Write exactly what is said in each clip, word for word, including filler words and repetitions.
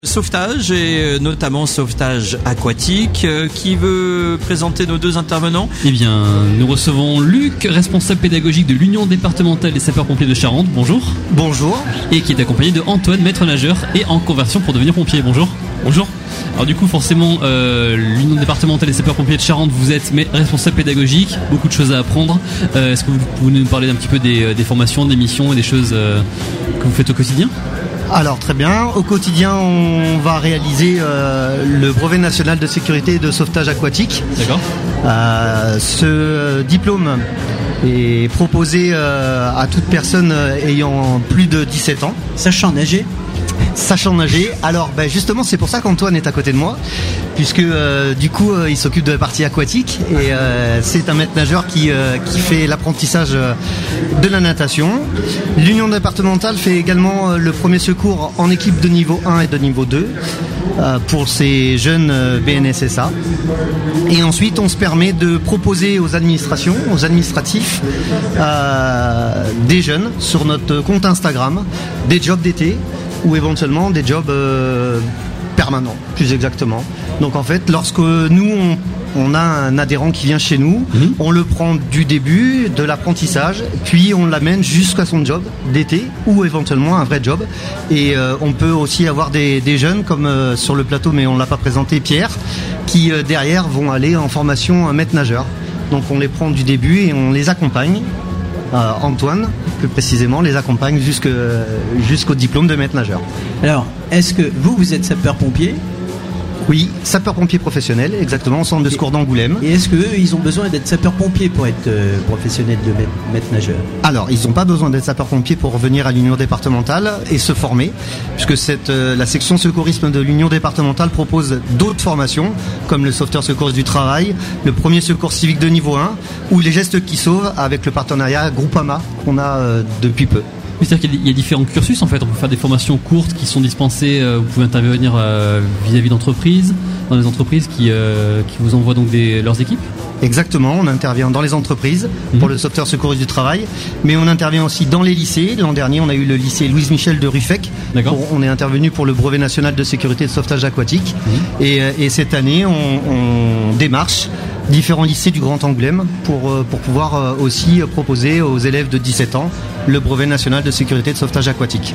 Sauvetage et notamment sauvetage aquatique. Qui veut présenter nos deux intervenants? Eh bien, nous recevons Luc, responsable pédagogique de l'Union départementale des sapeurs-pompiers de Charente. Bonjour. Bonjour. Et qui est accompagné de Antoine, maître nageur et en conversion pour devenir pompier. Bonjour. Bonjour. Alors du coup, forcément, euh, l'Union départementale des sapeurs-pompiers de Charente, vous êtes responsable pédagogique, beaucoup de choses à apprendre. Euh, est-ce que vous pouvez nous parler un petit peu des, des formations, des missions et des choses euh, que vous faites au quotidien ? Alors très bien, au quotidien on va réaliser euh, le brevet national de sécurité et de sauvetage aquatique. D'accord. Euh, ce diplôme est proposé euh, à toute personne ayant plus de dix-sept ans. Sachant nager. Sachant nager. Alors ben justement c'est pour ça qu'Antoine est à côté de moi, puisque euh, du coup euh, il s'occupe de la partie aquatique et euh, c'est un maître nageur qui, euh, qui fait l'apprentissage euh, de la natation. L'Union départementale fait également euh, le premier secours en équipe de niveau un et de niveau deux euh, pour ces jeunes euh, B N S S A. Et ensuite on se permet de proposer aux administrations, aux administratifs euh, des jeunes sur notre compte Instagram, des jobs d'été ou éventuellement des jobs euh, permanents, plus exactement. Donc en fait, lorsque nous, on, on a un adhérent qui vient chez nous, mmh. on le prend du début, de l'apprentissage, puis on l'amène jusqu'à son job d'été ou éventuellement un vrai job. Et euh, on peut aussi avoir des, des jeunes, comme euh, sur le plateau, mais on ne l'a pas présenté, Pierre, qui euh, derrière vont aller en formation maître nageur. Donc on les prend du début et on les accompagne. Euh, Antoine, plus précisément, les accompagne jusque, jusqu'au diplôme de maître nageur. Alors, est-ce que vous, vous êtes sapeur-pompier ? Oui, sapeur-pompier professionnel, exactement, au centre de secours d'Angoulême. Et est-ce qu'eux, ils ont besoin d'être sapeur-pompier pour être euh, professionnels de maître nageur ? Alors, ils n'ont pas besoin d'être sapeur-pompier pour venir à l'Union départementale et se former, puisque cette, euh, la section secourisme de l'Union départementale propose d'autres formations, comme le sauveteur secouriste du travail, le premier secours civique de niveau un, ou les gestes qui sauvent avec le partenariat Groupama qu'on a euh, depuis peu. C'est-à-dire qu'il y a différents cursus en fait, on peut faire des formations courtes qui sont dispensées, euh, vous pouvez intervenir euh, vis-à-vis d'entreprises, dans les entreprises qui, euh, qui vous envoient donc des, leurs équipes. Exactement, on intervient dans les entreprises mmh. pour le sauveteur secouriste du travail, mais on intervient aussi dans les lycées. L'an dernier, on a eu le lycée Louise Michel de Ruffec. D'accord. Pour, on est intervenu pour le brevet national de sécurité et de sauvetage aquatique. Mmh. Et, et cette année, on, on démarche différents lycées du Grand Angoulême pour, pour pouvoir aussi proposer aux élèves de dix-sept ans le brevet national de sécurité et de sauvetage aquatique.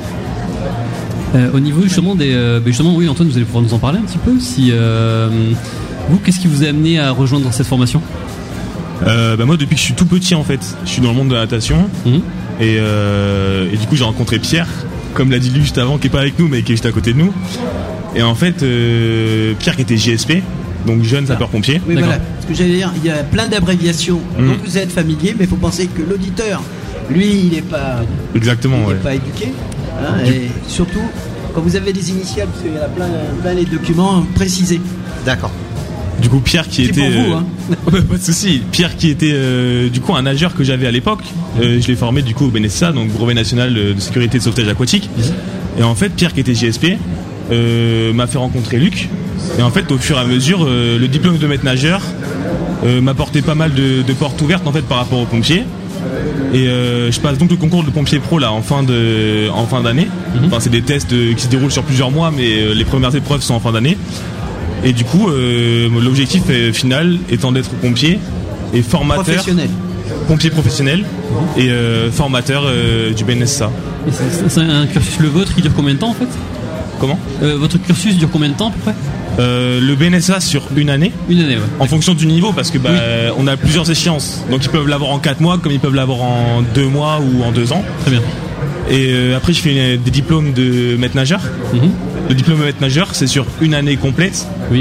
Euh, au niveau justement des, euh, justement oui Antoine, vous allez pouvoir nous en parler un petit peu. Si euh, vous, qu'est-ce qui vous a amené à rejoindre cette formation ? euh, bah moi, depuis que je suis tout petit en fait, je suis dans le monde de la natation mmh. et, euh, et du coup j'ai rencontré Pierre, comme l'a dit lui juste avant, qui est pas avec nous mais qui est juste à côté de nous. Et en fait, euh, Pierre qui était J S P. Donc jeune sapeur-pompier. Oui, voilà. Ce que j'allais dire, il y a plein d'abréviations. Mmh. Donc vous êtes familier, mais il faut penser que l'auditeur, lui, il n'est pas, Exactement, il ouais. n'est pas éduqué. Hein, et surtout, quand vous avez des initiales, parce qu'il y en a plein, plein les documents précisés. D'accord. Du coup, Pierre qui C'est était. pour vous, hein. Euh... pas de souci. Pierre qui était euh, du coup un nageur que j'avais à l'époque. Euh, je l'ai formé du coup au B N S S A, donc brevet national de sécurité et de sauvetage aquatique. Mmh. Et en fait, Pierre qui était J S P euh, m'a fait rencontrer Luc. Et en fait, au fur et à mesure, euh, le diplôme de maître nageur euh, m'a porté pas mal de, de portes ouvertes en fait par rapport aux pompiers. Et euh, je passe donc le concours de pompier pro là en fin de en fin d'année. Mm-hmm. Enfin, c'est des tests euh, qui se déroulent sur plusieurs mois, mais euh, les premières épreuves sont en fin d'année. Et du coup, euh, l'objectif euh, final étant d'être pompier et formateur. Professionnel. Pompier professionnel mm-hmm. et euh, formateur euh, du B N S S A. Et c'est, c'est un cursus le vôtre qui dure combien de temps en fait ? Comment ? euh, Votre cursus dure combien de temps à peu près ? Euh, le B N S S A sur une année. Une année, ouais. En fonction du niveau, parce que bah, oui. on a plusieurs échéances. Donc ils peuvent l'avoir en quatre mois, comme ils peuvent l'avoir en deux mois ou en deux ans. Très bien. Et euh, après, je fais une, des diplômes de maître nageur. Mm-hmm. Le diplôme de maître nageur, c'est sur une année complète. Oui.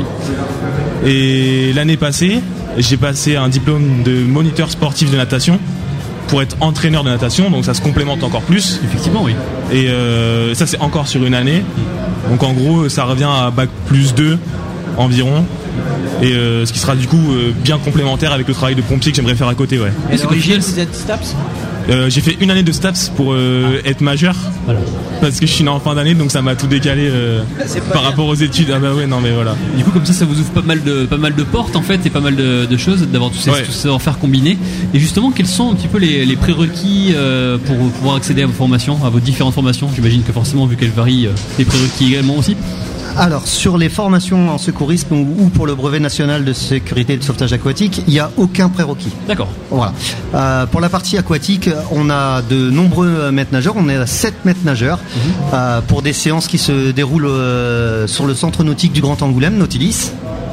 Et l'année passée, j'ai passé un diplôme de moniteur sportif de natation pour être entraîneur de natation. Donc ça se complémente encore plus. Effectivement, oui. Et euh, ça, c'est encore sur une année. Donc en gros, ça revient à bac plus deux environ. Et euh, ce qui sera du coup euh, bien complémentaire avec le travail de pompier que j'aimerais faire à côté, ouais. Et l'origine, vous êtes STAPS ? euh, J'ai fait une année de STAPS pour euh, ah. être majeur. Voilà. Parce que je suis né en fin d'année, donc ça m'a tout décalé euh, par bien. rapport aux études. Ah bah ouais, non mais voilà. Du coup, comme ça, ça vous ouvre pas mal de, pas mal de portes en fait, et pas mal de, de choses, d'avoir tous ces, ouais. tous ces savoir-faire combinés. Et justement, quels sont un petit peu les, les prérequis euh, pour pouvoir accéder à vos formations, à vos différentes formations ? J'imagine que forcément, vu qu'elles varient, euh, les prérequis également aussi. Alors, sur les formations en secourisme ou, ou pour le brevet national de sécurité et de sauvetage aquatique, il n'y a aucun prérequis. D'accord. Voilà. Euh, pour la partie aquatique, on a de nombreux maîtres nageurs. On est à sept maîtres nageurs mmh. euh, pour des séances qui se déroulent euh, sur le centre nautique du Grand Angoulême, Nautilis.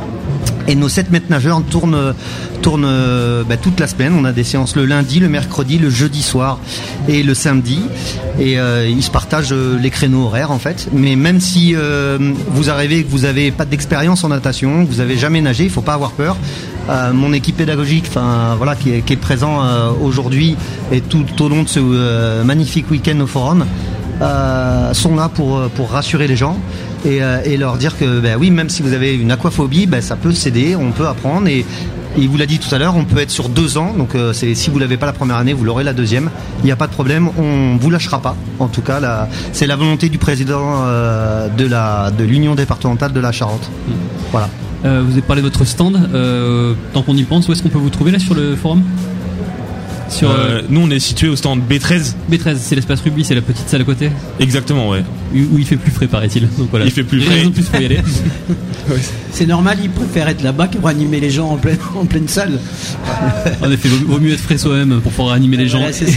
Et nos sept maîtres nageurs tournent, tournent bah, toute la semaine. On a des séances le lundi, le mercredi, le jeudi soir et le samedi. Et euh, ils se partagent euh, les créneaux horaires en fait. Mais même si euh, vous arrivez et que vous n'avez pas d'expérience en natation, que vous n'avez jamais nagé, il ne faut pas avoir peur. Euh, mon équipe pédagogique, enfin voilà, qui est, qui est présent euh, aujourd'hui et tout au long de ce euh, magnifique week-end au Forum, euh, sont là pour pour rassurer les gens. Et, euh, et leur dire que ben oui, même si vous avez une aquaphobie, ben ça peut s'aider, on peut apprendre. Et, et il vous l'a dit tout à l'heure, on peut être sur deux ans. Donc euh, c'est, si vous l'avez pas la première année, vous l'aurez la deuxième. Il n'y a pas de problème, on vous lâchera pas. En tout cas, la, c'est la volonté du président euh, de la de l'Union départementale de la Charente. Mmh. Voilà. Euh, vous avez parlé de votre stand. Euh, tant qu'on y pense, où est-ce qu'on peut vous trouver là sur le forum? Sur, euh, euh, nous on est situé au stand B treize. B treize, c'est l'espace rugby, c'est la petite salle à côté. Exactement, ouais. Où il fait plus frais, paraît-il. Donc voilà. Il fait plus frais. Il plus pour y aller. Ouais. C'est normal, il préfère être là-bas pour animer les gens en pleine, en pleine salle. En effet, vaut, vaut mieux être frais soi-même pour pouvoir animer les gens. Voilà, c'est ça.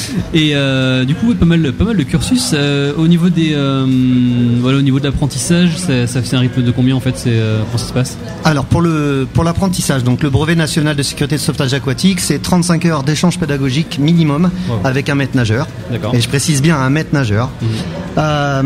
Et euh, du coup, pas mal, pas mal de cursus. Euh, au niveau des, euh, voilà, au niveau de l'apprentissage, ça, ça fait un rythme de combien en fait, c'est euh, comment ça se passe? Alors pour le pour l'apprentissage, donc le brevet national de sécurité et de sauvetage aquatique, c'est trente-cinq heures d'échange pédagogique minimum wow. avec un maître nageur. D'accord. Et je précise bien un maître nageur. Mmh. Euh,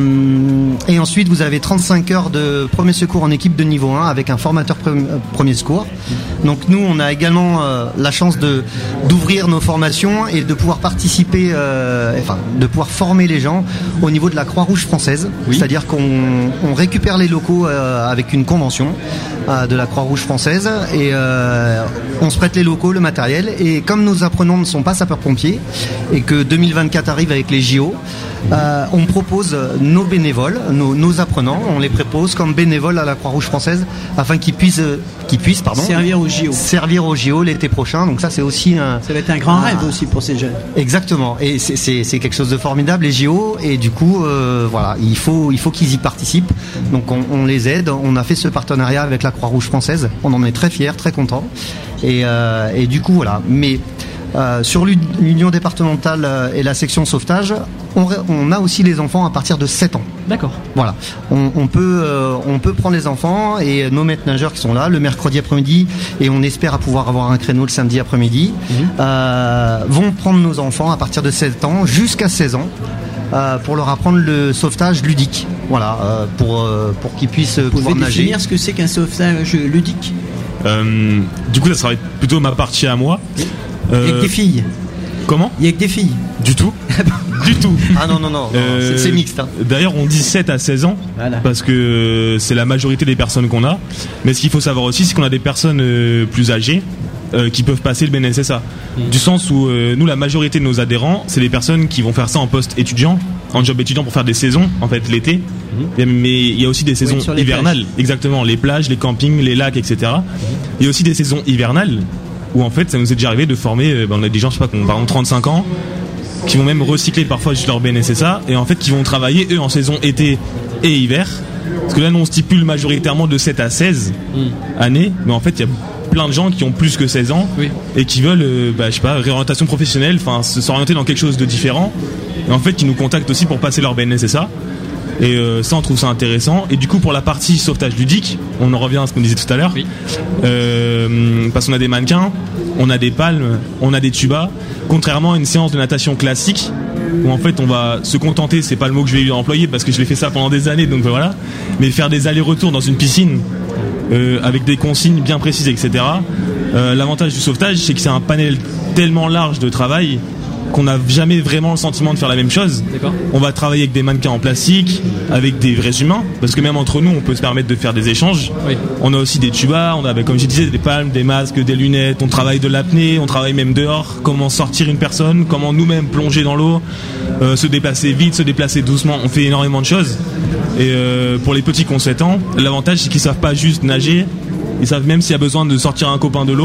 et ensuite vous avez trente-cinq heures de premier secours en équipe de niveau un avec un formateur pre- premier secours. Mmh. Donc nous on a également euh, la chance de d'ouvrir nos formations et de pouvoir participer, euh, enfin de pouvoir former les gens au niveau de la Croix-Rouge française. Oui. C'est-à-dire qu'on on récupère les locaux euh, avec une convention euh, de la Croix-Rouge française et euh, on se prête les locaux, le matériel, et comme nos apprenants ne sont pas sapeurs-pompiers et que deux mille vingt-quatre arrive avec les J O, euh, on propose nos bénévoles, nos, nos apprenants, on les propose comme bénévoles à la Croix-Rouge française afin qu'ils puissent, qu'ils puissent pardon, servir aux J O. Servir aux J O l'été prochain. Donc ça c'est aussi un... Ça va être un grand un, rêve aussi pour ces jeunes. Exactement. Et c'est, c'est, c'est quelque chose de formidable les J O, et du coup euh, voilà, il faut, il faut qu'ils y participent. Donc on, on les aide. On a fait ce partenariat avec la Croix-Rouge française. On en est très fiers, très contents. Et, euh, et du coup voilà. Mais Euh, sur l'union départementale et la section sauvetage, on, on a aussi les enfants à partir de sept ans. D'accord. Voilà. On, on peut, euh, on peut prendre les enfants et nos maîtres nageurs qui sont là le mercredi après-midi, et on espère à pouvoir avoir un créneau le samedi après-midi, mmh. euh, vont prendre nos enfants à partir de sept ans jusqu'à seize ans. Euh, pour leur apprendre le sauvetage ludique, voilà, euh, pour euh, pour qu'ils puissent Vous pouvoir pouvez nager. Définir ce que c'est qu'un sauvetage ludique. Euh, du coup, ça sera plutôt ma partie à moi. Euh, Il y a que des filles. Comment ? Il y a que des filles. Du tout. Du tout. Ah non non non, non euh, c'est, c'est mixte. Hein. D'ailleurs, on dit sept à seize ans voilà. Parce que c'est la majorité des personnes qu'on a. Mais ce qu'il faut savoir aussi, c'est qu'on a des personnes euh, plus âgées. Euh, qui peuvent passer le B N S S A, mmh. du sens où euh, nous la majorité de nos adhérents c'est des personnes qui vont faire ça en poste étudiant, en job étudiant pour faire des saisons en fait l'été, mmh. mais il y a aussi des saisons oui, hivernales, plages. Exactement, les plages, les campings, les lacs, et cetera. Il mmh. y a aussi des saisons hivernales où en fait ça nous est déjà arrivé de former, euh, ben, on a des gens je sais pas qui ont par exemple trente-cinq ans qui vont même recycler parfois juste leur B N S S A et en fait qui vont travailler eux en saison été et hiver, parce que là nous on stipule majoritairement de sept à seize mmh. années, mais en fait il y a plein de gens qui ont plus que seize ans oui. et qui veulent, euh, bah, je sais pas, réorientation professionnelle, enfin, s'orienter dans quelque chose de différent. Et en fait, qui nous contactent aussi pour passer leur B N S S A. Et euh, ça, on trouve ça intéressant. Et du coup, pour la partie sauvetage ludique, on en revient à ce qu'on disait tout à l'heure. Oui. Euh, parce qu'on a des mannequins, on a des palmes, on a des tubas. Contrairement à une séance de natation classique, où en fait on va se contenter, c'est pas le mot que je vais employer parce que je l'ai fait ça pendant des années, donc voilà, mais faire des allers-retours dans une piscine euh, avec des consignes bien précises, et cetera. Euh, l'avantage du sauvetage, c'est que c'est un panel tellement large de travail qu'on n'a jamais vraiment le sentiment de faire la même chose. D'accord. On va travailler avec des mannequins en plastique, avec des vrais humains, parce que même entre nous, on peut se permettre de faire des échanges. Oui. On a aussi des tubas, on a, comme je disais, des palmes, des masques, des lunettes, on travaille de l'apnée, on travaille même dehors, comment sortir une personne, comment nous-mêmes plonger dans l'eau, euh, se déplacer vite, se déplacer doucement, on fait énormément de choses. Et euh, pour les petits qui ont sept ans, l'avantage c'est qu'ils savent pas juste nager, ils savent même s'il y a besoin de sortir un copain de l'eau,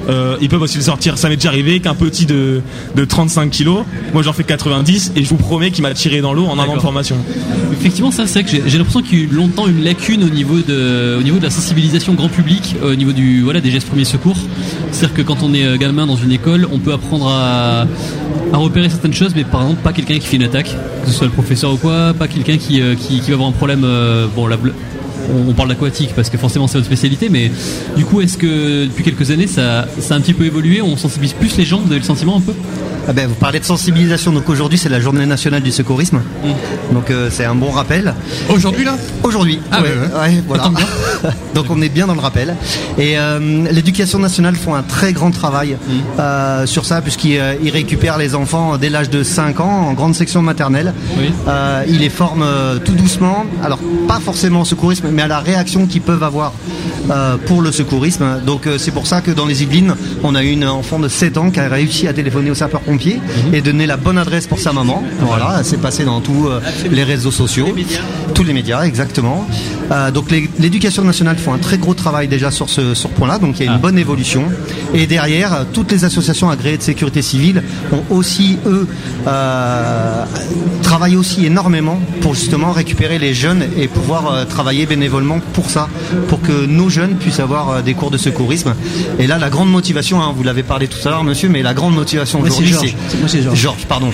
Euh, ils peuvent aussi le sortir. Ça m'est déjà arrivé qu'un petit de, de trente-cinq kilos, moi j'en fais quatre-vingt-dix et je vous promets qu'il m'a tiré dans l'eau en un an de formation. Effectivement, ça c'est vrai que j'ai, j'ai l'impression qu'il y a eu longtemps une lacune au niveau de, au niveau de la sensibilisation grand public, au niveau du, voilà, des gestes premiers secours. C'est-à-dire que quand on est gamin dans une école, on peut apprendre à, à repérer certaines choses, mais par exemple pas quelqu'un qui fait une attaque, que ce soit le professeur ou quoi, pas quelqu'un qui, qui, qui va avoir un problème. Euh, bon, la, on parle d'aquatique parce que forcément c'est votre spécialité, mais du coup est-ce que depuis quelques années ça, ça a un petit peu évolué, on sensibilise plus les gens, vous avez le sentiment un peu? Ah ben, vous parlez de sensibilisation, donc aujourd'hui c'est la journée nationale du secourisme, mmh. donc euh, c'est un bon rappel. Aujourd'hui là Aujourd'hui, ah, ouais, ouais, ouais, voilà. Donc on est bien dans le rappel. Et euh, l'éducation nationale font un très grand travail mmh. euh, sur ça, puisqu'ils euh, ils récupèrent les enfants dès l'âge de cinq ans en grande section maternelle. Oui. Euh, ils les forment euh, tout doucement, alors pas forcément au secourisme, mais à la réaction qu'ils peuvent avoir euh, pour le secourisme. Donc euh, c'est pour ça que dans les Yvelines, on a une enfant de sept ans qui a réussi à téléphoner au sapeur-pompier Mmh. et donner la bonne adresse pour sa maman. Voilà, c'est passé dans tous euh, les réseaux sociaux, les médias. tous les médias, exactement. Euh, donc les, l'éducation nationale font un très gros travail déjà sur ce sur ce point-là, donc il y a une ah. bonne évolution. Et derrière, toutes les associations agréées de sécurité civile ont aussi eux euh, travaillent aussi énormément pour justement récupérer les jeunes et pouvoir euh, travailler bénévolement pour ça, pour que nos jeunes puissent avoir euh, des cours de secourisme. Et là, la grande motivation, hein, vous l'avez parlé tout à l'heure, monsieur, mais la grande motivation ouais, aujourd'hui, c'est C'est moi, c'est Georges. Georges, pardon.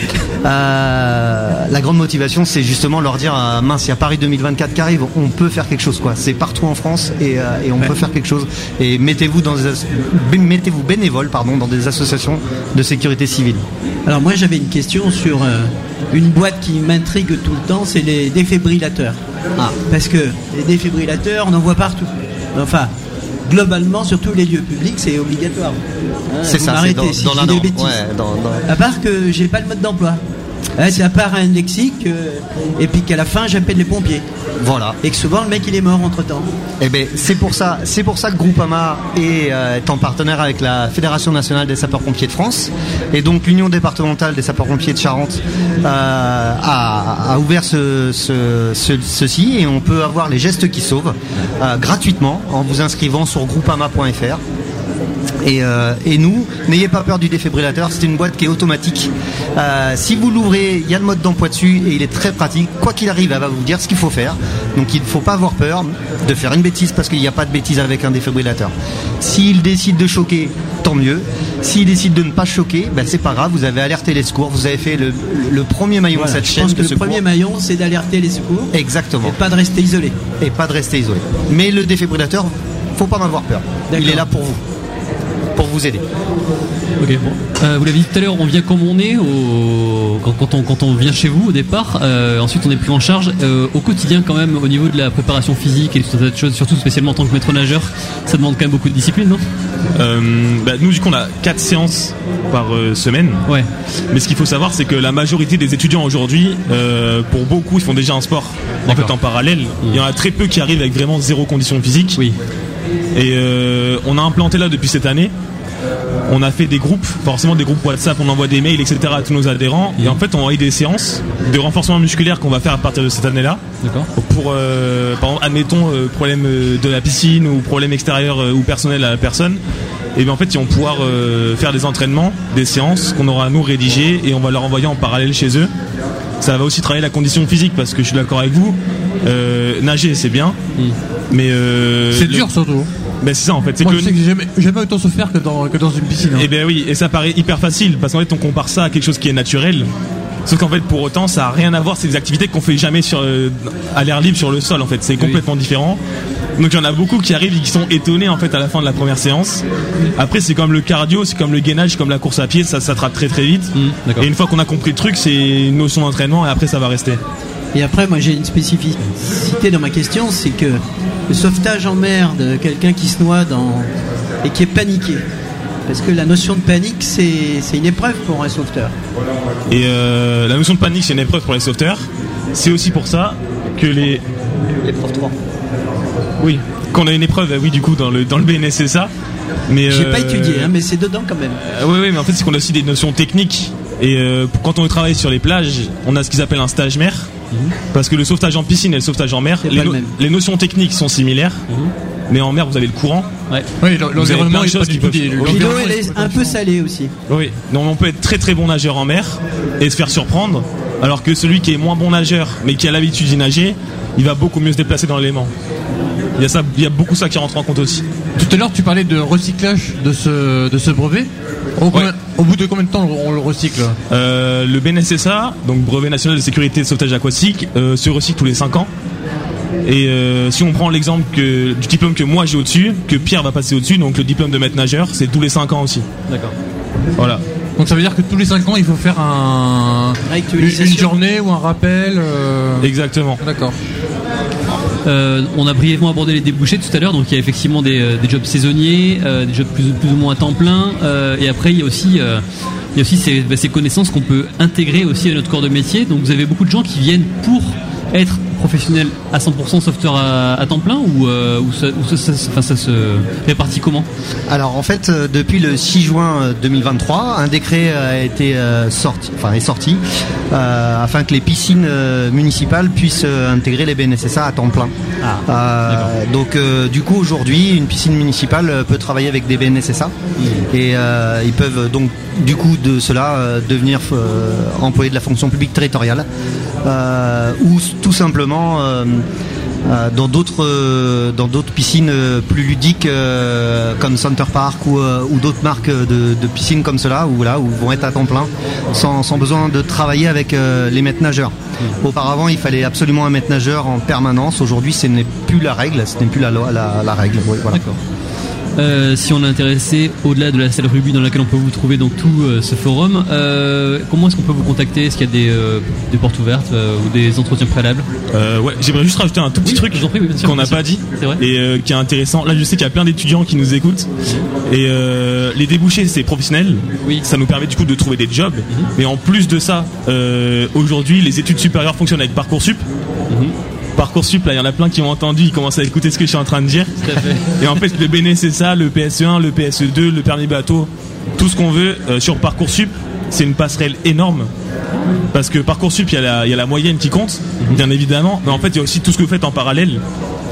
Euh, la grande motivation, c'est justement leur dire euh, mince, il y a Paris deux mille vingt-quatre qui arrive, on peut faire quelque chose, quoi. C'est partout en France et, euh, et on ouais. peut faire quelque chose. Et mettez-vous dans des as- mettez-vous bénévole, pardon, dans des associations de sécurité civile. Alors moi, j'avais une question sur euh, une boîte qui m'intrigue tout le temps, c'est les défibrillateurs. Ah. Parce que les défibrillateurs, on en voit partout. Enfin. Globalement, sur tous les lieux publics, c'est obligatoire. Hein, c'est ça, c'est dans, si dans je la dis norme. des bêtises. Ouais, dans, dans... À part que j'ai pas le mode d'emploi. Hein, c'est à part un lexique, euh, et puis qu'à la fin, j'appelle les pompiers. Voilà. Et que souvent, le mec, il est mort entre-temps. Eh ben, c'est pour ça, c'est pour ça que Groupama est, euh, est en partenaire avec la Fédération nationale des sapeurs-pompiers de France, et donc l'Union départementale des sapeurs-pompiers de Charente euh, a, a ouvert ce, ce, ce, ceci, et on peut avoir les gestes qui sauvent euh, gratuitement en vous inscrivant sur groupama point f r. Et, euh, et nous, n'ayez pas peur du défibrillateur, c'est une boîte qui est automatique. Euh, si vous l'ouvrez, il y a le mode d'emploi dessus et il est très pratique. Quoi qu'il arrive, elle va vous dire ce qu'il faut faire. Donc il ne faut pas avoir peur de faire une bêtise parce qu'il n'y a pas de bêtise avec un défibrillateur. S'il décide de choquer, tant mieux. S'il décide de ne pas choquer, ben c'est pas grave, vous avez alerté les secours, vous avez fait le, le premier maillon voilà, de cette je chaîne pense de que secours. Le premier maillon, c'est d'alerter les secours. Exactement. Et pas de rester isolé. Et pas de rester isolé. Mais le défibrillateur, faut pas en avoir peur. D'accord. Il est là pour vous. Pour vous aider. Ok, bon. Euh, vous l'avez dit tout à l'heure, on vient comme on est au... quand, quand, on, quand on vient chez vous au départ, euh, ensuite on est pris en charge euh, au quotidien quand même au niveau de la préparation physique et tout ça de choses, surtout spécialement en tant que maître nageur, ça demande quand même beaucoup de discipline, non? euh, bah, Nous du coup on a quatre séances par euh, semaine. Ouais. Mais ce qu'il faut savoir c'est que la majorité des étudiants aujourd'hui, euh, pour beaucoup ils font déjà un sport en fait en parallèle. Mmh. Il y en a très peu qui arrivent avec vraiment zéro condition physique. Oui. Et euh, on a implanté là depuis cette année. On a fait des groupes, forcément des groupes WhatsApp, on envoie des mails, et cetera à tous nos adhérents. Et en fait, on a eu des séances de renforcement musculaire qu'on va faire à partir de cette année-là. D'accord. Pour, euh, par exemple, admettons, euh, problème de la piscine ou problème extérieur euh, ou personnel à la personne. Et bien en fait, ils vont pouvoir euh, faire des entraînements, des séances qu'on aura à nous rédiger et on va leur envoyer en parallèle chez eux. Ça va aussi travailler la condition physique parce que je suis d'accord avec vous. Euh, nager, c'est bien, mmh. mais euh, c'est le... dur surtout. Ben c'est ça en fait. C'est Moi, que je sais que j'ai jamais, jamais autant souffert que dans, que dans une piscine. Hein. Et ben oui, et ça paraît hyper facile parce qu'en fait on compare ça à quelque chose qui est naturel. Sauf qu'en fait pour autant ça a rien à voir, c'est des activités qu'on fait jamais sur euh, à l'air libre sur le sol en fait, c'est complètement oui. différent. Donc il y en a beaucoup qui arrivent et qui sont étonnés en fait à la fin de la première séance. Après c'est comme le cardio, c'est comme le gainage, comme la course à pied, ça s'attrape très très vite. Mmh, et une fois qu'on a compris le truc, c'est une notion d'entraînement et après ça va rester. Et après, moi j'ai une spécificité dans ma question, c'est que le sauvetage en mer de quelqu'un qui se noie dans... et qui est paniqué. Parce que la notion de panique, c'est, c'est une épreuve pour un sauveteur. Et euh, la notion de panique, c'est une épreuve pour les sauveteurs. C'est aussi pour ça que les... L'épreuve trois. Oui, qu'on a une épreuve, oui, du coup, dans le, dans le B N S S A. Mais j'ai euh... pas étudié, hein, mais c'est dedans quand même. Euh, oui, oui, mais en fait, c'est qu'on a aussi des notions techniques. Et euh, quand on travaille sur les plages, on a ce qu'ils appellent un stage mer. Mmh. Parce que le sauvetage en piscine et le sauvetage en mer, les, no- les notions techniques sont similaires. Mmh. mais en mer vous avez le courant. Ouais. Oui, l'environnement est pas du tout. L'eau elle est un peu salée aussi. Oui, donc on peut être très très bon nageur en mer et se faire surprendre, alors que celui qui est moins bon nageur mais qui a l'habitude d'y nager, il va beaucoup mieux se déplacer dans l'élément. Il y a ça, il y a beaucoup ça qui rentre en compte aussi. Tout à l'heure, tu parlais de recyclage de ce de ce brevet. Au, Ouais. combien- au bout de combien de temps on le recycle? Euh, le B N S S A, donc Brevet National de Sécurité et de Sauvetage Aquatique, euh, se recycle tous les cinq ans. Et euh, si on prend l'exemple que, du diplôme que moi j'ai au-dessus, que Pierre va passer au-dessus, donc le diplôme de maître nageur, c'est tous les cinq ans aussi. D'accord. Voilà. Donc ça veut dire que tous les cinq ans, il faut faire un une, une journée ou un rappel. Euh... Exactement. D'accord. Euh, on a brièvement abordé les débouchés tout à l'heure, donc il y a effectivement des, euh, des jobs saisonniers, euh, des jobs plus, plus ou moins à temps plein, euh, et après il y a aussi, euh, il y a aussi ces, bah, ces connaissances qu'on peut intégrer aussi à notre corps de métier. Donc vous avez beaucoup de gens qui viennent pour être professionnels à cent pour cent sauveteurs à, à temps plein, ou, euh, ou, ça, ou ça, ça, ça, enfin, ça se répartit comment? Alors en fait, euh, depuis le six juin deux mille vingt-trois, un décret a été euh, sorti, enfin est sorti, euh, afin que les piscines euh, municipales puissent euh, intégrer les B N S S A à temps plein. Ah, Euh, donc euh, du coup aujourd'hui, une piscine municipale euh, peut travailler avec des B N S S A et euh, ils peuvent donc du coup de cela euh, devenir euh, employés de la fonction publique territoriale euh, ou s- tout simplement euh, euh, dans d'autres euh, dans d'autres piscines euh, plus ludiques euh, comme Center Park ou, euh, ou d'autres marques de, de piscines comme cela où là où ils vont être à temps plein sans, sans besoin de travailler avec euh, les maîtres nageurs. Auparavant il fallait absolument un maître nageur en permanence. Aujourd'hui ce n'est plus la règle, ce n'est plus la, loi- la, la règle. Oui, voilà. D'accord. Euh, si on est intéressé, au-delà de la salle rugby dans laquelle on peut vous trouver donc tout euh, ce forum, euh, comment est-ce qu'on peut vous contacter? Est-ce qu'il y a des, euh, des portes ouvertes euh, ou des entretiens préalables? Euh, ouais, j'aimerais juste rajouter un tout petit Oui, truc je vous en prie, oui, bien sûr, qu'on n'a bien sûr. pas dit C'est vrai. et euh, qui est intéressant. Là, je sais qu'il y a plein d'étudiants qui nous écoutent et euh, les débouchés, c'est professionnel. Oui. Ça nous permet du coup de trouver des jobs. Mais en plus de ça, euh, aujourd'hui, les études supérieures fonctionnent avec Parcoursup. Parcoursup, là, il y en a plein qui ont entendu, ils commencent à écouter ce que je suis en train de dire. Tout à fait. Et en fait, le B N S S A, le P S E un, le P S E deux, le permis bateau, tout ce qu'on veut euh, sur Parcoursup, c'est une passerelle énorme. Parce que Parcoursup, il y a la, il y a la moyenne qui compte, bien évidemment, mais en fait, il y a aussi tout ce que vous faites en parallèle.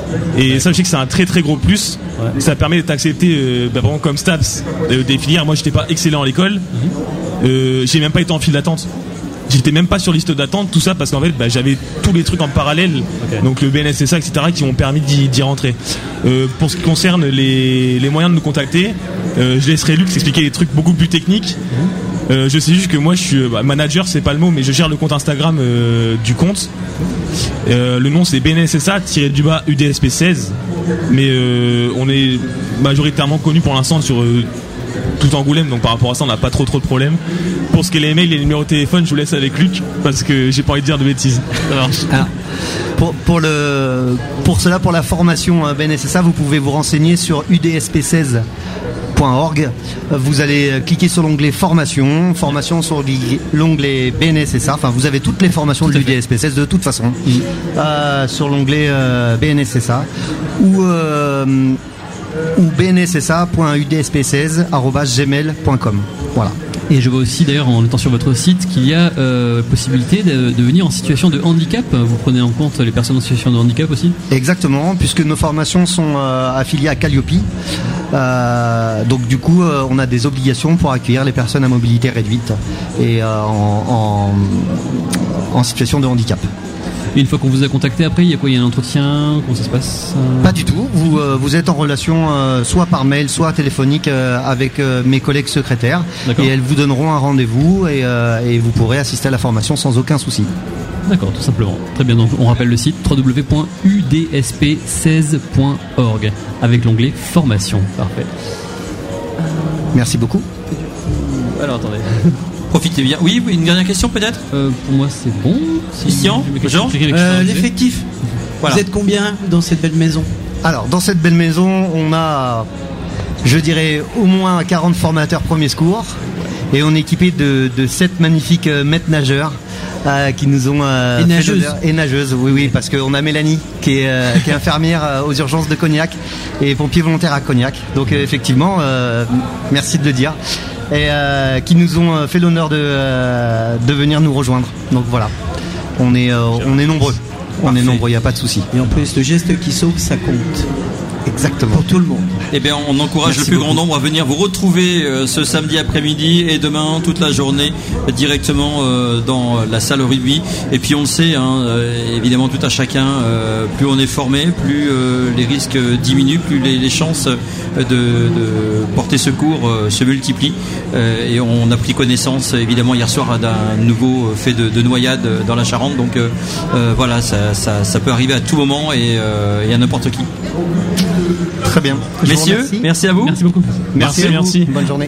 Et ça, je sais que c'est un très très gros plus. Ça permet d'être accepté euh, bah, vraiment comme STAPS euh, des filières. Moi, j'étais pas excellent à l'école. Euh, j'ai même pas été en file d'attente. J'étais même pas sur liste d'attente, tout ça parce qu'en fait bah, j'avais tous les trucs en parallèle, okay. Donc le B N S S A, et cetera, qui m'ont permis d'y, d'y rentrer. Euh, pour ce qui concerne les, les moyens de nous contacter, euh, je laisserai Luc expliquer des trucs beaucoup plus techniques. Euh, je sais juste que moi je suis bah, manager, c'est pas le mot, mais je gère le compte Instagram euh, du compte. Euh, le nom c'est B N S S A du bas U D S P seize, mais euh, on est majoritairement connu pour l'instant sur euh, tout Angoulême, donc par rapport à ça on n'a pas trop trop de problèmes. Pour ce qui est les mails et les numéros de téléphone, je vous laisse avec Luc parce que j'ai pas envie de dire de bêtises. Alors, pour, pour, le, pour cela, pour la formation B N S S A, vous pouvez vous renseigner sur U D S P seize point org. Vous allez cliquer sur l'onglet formation, formation sur l'onglet B N S S A. Enfin, vous avez toutes les formations de l'U D S P seize de toute façon mmh. euh, sur l'onglet euh, B N S S A ou euh, ou b n s s a point u d s p seize arobase gmail point com. Voilà. Et je vois aussi d'ailleurs en étant sur votre site qu'il y a euh, possibilité de, de venir en situation de handicap. Vous prenez en compte les personnes en situation de handicap aussi? Exactement, puisque nos formations sont euh, affiliées à Calliope. Euh, donc du coup, euh, on a des obligations pour accueillir les personnes à mobilité réduite et euh, en, en, en situation de handicap. Et une fois qu'on vous a contacté, après, il y a quoi? Il y a un entretien? Comment ça se passe? Pas du tout. Vous, euh, vous êtes en relation euh, soit par mail, soit téléphonique euh, avec euh, mes collègues secrétaires. D'accord. Et elles vous donneront un rendez-vous et, euh, et vous pourrez assister à la formation sans aucun souci. D'accord, tout simplement. Très bien, donc on rappelle le site w w w point u d s p seize point org avec l'onglet formation. Parfait. Merci beaucoup. Alors attendez. Profitez bien. Oui, une dernière question peut-être euh, Pour moi c'est bon. Christian, Jean euh, L'effectif. Voilà. Vous êtes combien dans cette belle maison? Alors dans cette belle maison on a, je dirais, au moins quarante formateurs premiers secours et on est équipé de, de sept magnifiques euh, maîtres nageurs euh, qui nous ont euh, et nageuses. et nageuses, oui oui, parce qu'on a Mélanie qui est, euh, qui est infirmière euh, aux urgences de Cognac et pompier volontaire à Cognac. Donc euh, effectivement, euh, merci de le dire. Et euh, qui nous ont fait l'honneur de, euh, de venir nous rejoindre. Donc voilà, on est, euh, on est nombreux. On Parfait. est nombreux, il n'y a pas de souci. Et en plus, le geste qui sauve, ça compte. Exactement. Pour tout le monde. Eh bien, on encourage Merci le plus beaucoup. grand nombre à venir vous retrouver euh, ce samedi après-midi et demain toute la journée euh, directement euh, dans la salle rugby. Et puis on le sait, hein, euh, évidemment tout à chacun, euh, plus on est formé, plus euh, les risques diminuent, plus les, les chances de, de porter secours euh, se multiplient. Euh, et on a pris connaissance évidemment hier soir d'un nouveau fait de, de noyade dans la Charente. Donc euh, euh, voilà, ça, ça, ça peut arriver à tout moment et, euh, et à n'importe qui. Très bien. Je vous Messieurs, remercie. merci à vous. Merci beaucoup. Merci, à vous. merci. Bonne journée.